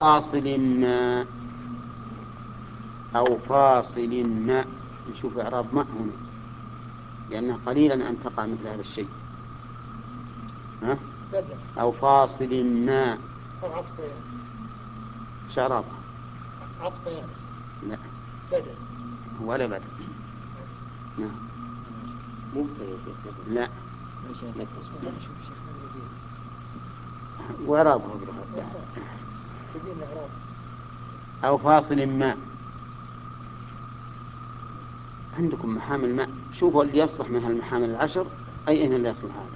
فاصل ما أو فاصل ما. نشوف إعراب ما هنا لأنه قليلا أن تقع مثل هذا الشيء. ها؟ أو فاصل ما أو عطف شراب عطف لا بدل ولا بدل. نعم لا وإعرابه أو فاصل ما. عندكم محامل ماء، شوفوا اللي يصلح من هالمحامل العشر أي إن اللي يصلح هذا.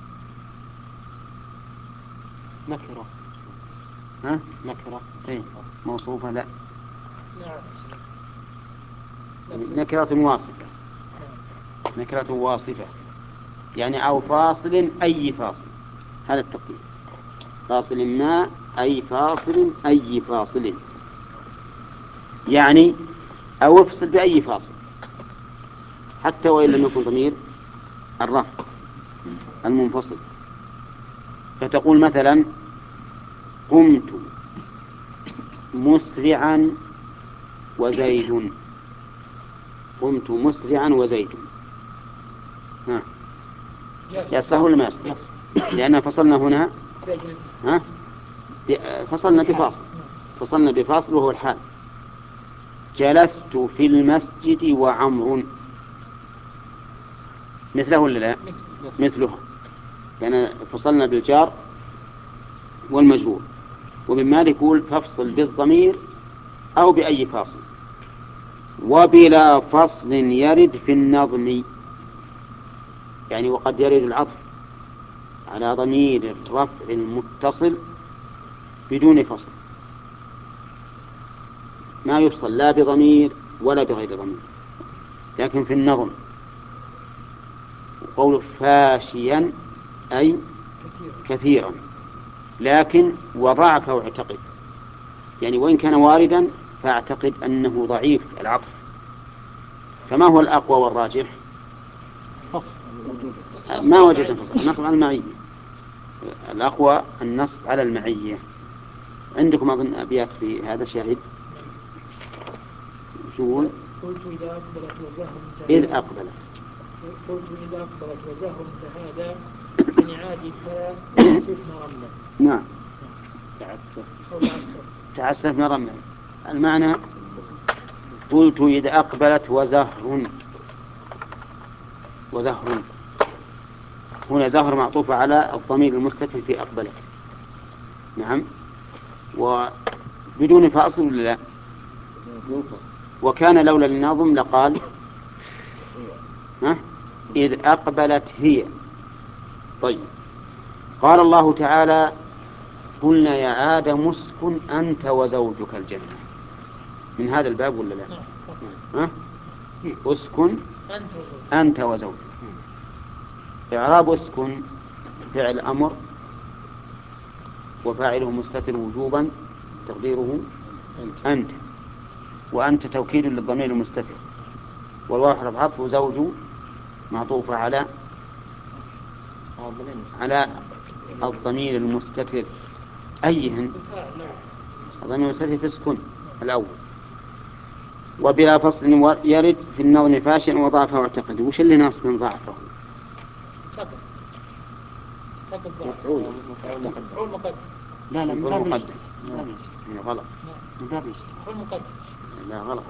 نكرة. ها؟ نكرة. إيه موصوفة لا. نعم. نكرة واصفة. نكرة واصفة يعني أو فاصل أي فاصل، هذا التقدير. فاصل ما أي فاصل أي فاصل يعني أو افصل بأي فاصل حتى وإن لم يكن ضمير الرفع المنفصل. فتقول مثلا قمت مسرعا وزيد. قمت مسرعا وزيد. ها يصح ولا ما يصح؟ لأن فصلنا هنا. ها؟ فصلنا بفاصل. فصلنا بفاصل وهو الحال. جلست في المسجد وعمر. مثله ولا لا؟ مثلها. لأن فصلنا بالجار والمجرور. ومن مالك يقول فافصل بالضمير أو بأي فاصل. وبلا فصل يرد في النظم يعني وقد يرد العطف على ضمير الرفع المتصل بدون فصل، ما يفصل لا بضمير ولا بغير ضمير. لكن في النظم قول فاشيا أي كثيرا، لكن وضعف واعتقد يعني وإن كان واردا فاعتقد أنه ضعيف العطف. فما هو الأقوى والراجح؟ ما وجدنا فصل. النصب على المعية. الأقوى النصب على المعية. عندكم أظن أبيات في هذا شاهد. شو قلت إذا أقبلت وزهر إذ أقبلت. قلت إذا أقبلت وزهر تهادى من عاد فأسفنا رملا. نعم تعسف تعسفنا رملا. المعنى قلت إذا أقبلت وزهر. وزهر هنا زهر معطوفة على الضمير المستتر في أقبلت. نعم وبدون فاصل ولا لا؟ وكان لولا النظم لقال إذ أقبلت هي. طيب قال الله تعالى قلنا يا آدم اسكن أنت وزوجك الجنة. من هذا الباب ولا لا؟ اسكن أنت وزوجك. إعراب اسكن فعل أمر وفاعله مستتر وجوبا تقديره أنت، وأنت توكيد للضمير المستتر، والواو حرف عطف وزوج معطوفة على الضمير المستتر أيهن؟ الضمير المستتر في اسكن الأول. وبلا فصل يرد في النظم فاشيا وضعفه واعتقد. وش اللي ناصب من ضعفه؟ مفعول مقدم. لا من باب مقدم. غلط. من باب مفعول مقدم. لا غلط.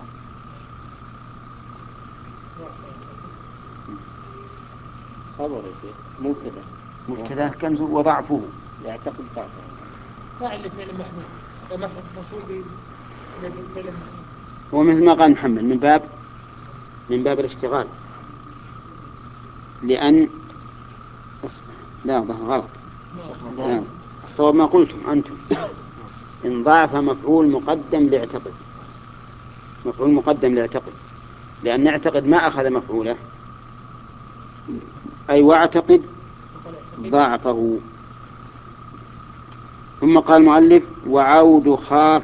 خبر يا شيخ مبتدا كنز وضعفه يعتقد ضعفه. فاعل لفعل محمود مفعول بفعل محمود. هو مثل ما قال محمد من باب الاشتغال. لأن لا ظهر غلط. الصواب ما قلتم أنتم إن ضعف مفعول مقدم لاعتقد. مفعول مقدم لاعتقد لأن اعتقد ما أخذ مفعوله أي واعتقد ضعفه. ثم قال المؤلف وعود خاف